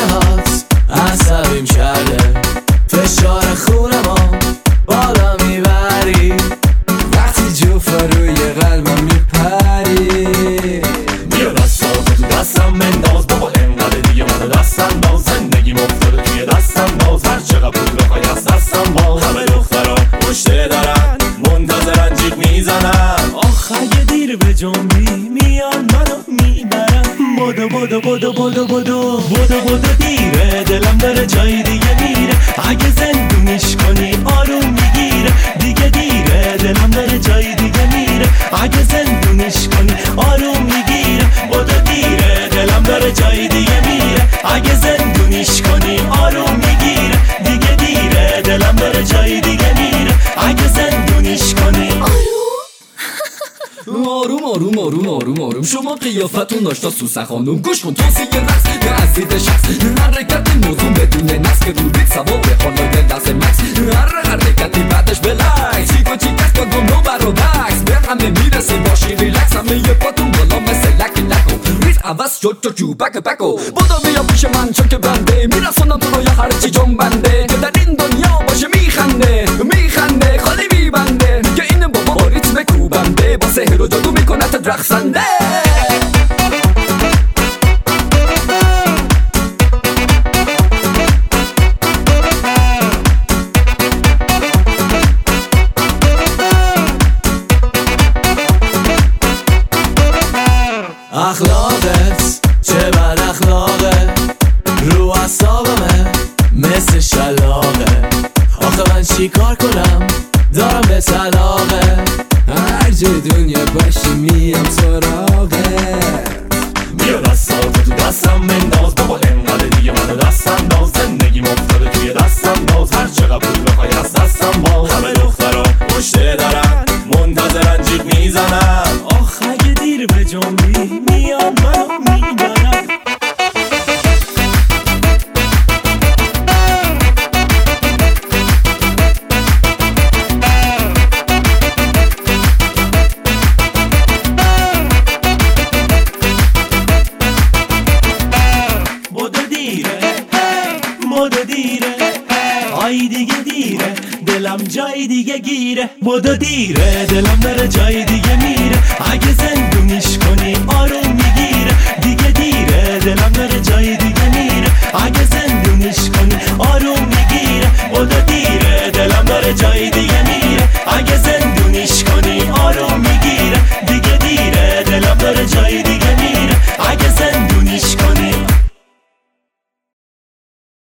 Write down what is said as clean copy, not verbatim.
خنده هات عصبیم کرده، فشار خونمو بالا میبری، وقتی جوفا روی قلبم میپری. بیا دستاتو تو دستم بنداز بابا، انقدر دیگه منو دست انداز، زندگی مفتاده توی دست انداز، هر چقدر پول بخوای از دستم باز. همه دخترا مشته دارن منتظرن جیغ میزنن، آخ اگه دیر به جنبی میان منو میبرن. بدو بدو بدو بدو بدو بدو بدو دیره، دلم داره جای دیگه میره، اگه زندونیش کنی آروم میگیره. دیگه دیره دلم داره جای دیگه میره، اگه زندونیش کنی آروم میگیره. بدو دیره دلم داره جای دیگه میره، اگه زندونیش کنی آروم میگیره. دیگه دیره دلم داره جای دیگه میره، اگه زندونیش کنی آروم آروم آروم آروم آروم، شما قیافتون داشتا سوسن خانوم. گوش کن توصیه رقص یه اسید شخص، حرکت موضوع بدون نفس که رو بیت سوار خانای دست مکس. هر حرکتی بعدش بلکس، چیکو چیکس کن گم نو برو بکس، به همه میرسی باشی ریلکس، همه یه پاتون بالا مثل لکی لکو، ریز عوض شد تو جو بک بکو. بودو بیا پیش من چون که بنده میرسونم تو رو یه هرچی جون بنده، که در این دنیا باشه میخنده میخنده خالی میبنده، که این بابا ریتم کوبنده با سحر و جادو میکنه تا رقصنده. اخلاقت چه بد اخلاقه، رو اعصابمه مثل شلاقه. آخه من چی کار کنم دارم به طلاقه، هر جای دنیا باشی میام سراغه. بیا دستاتو تو دستم بنداز بابا، انقدر دیگه منو دست انداز، زندگی مفتاده توی دست انداز، هر چقدر پول بخوای از دستم باز. همه دخترا مشته دارن منتظرن جیغ میزنن، آخ اگه دیر به جنبی میان منو میبرن. بدو دیره آی دیگه دیره، دلم جای دیگه گیره. بدو دیره دلم داره جای دیگه میره، اگه زندونیش کنی آروم میگیره. دیگه دیره دلم